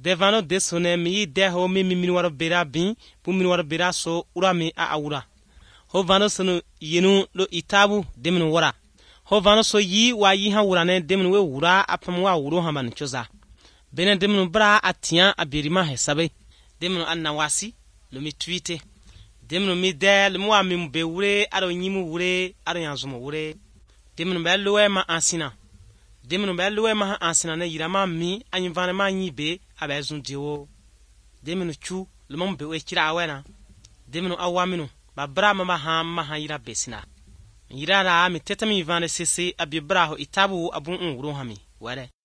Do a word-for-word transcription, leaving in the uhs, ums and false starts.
devano desone mi deho mi mi minwaro bera bin pu minwaro bera so urami a awura ho vano sunu yinu lo itabu deminu wara ho vano so yi wa yi ha wura ne deminu we wura apam wa wuro ha man choza bene deminu bra atia abirima hesabe deminu annawasi lo mi tweete deminu mi de lo wa mi be wure aro nyimu wure aro yanzumo wure deminu be lo we ma ansina deminu be lo we ma ansina ne yirama mi anyivane ma nyibe abezun diwo deminu chu lo mo be we kira awena deminu awaminu ba bra mama ha ma ha yira besina yira ra mi tetami vane sese abibra ho itabu abun unwuro ha mi ware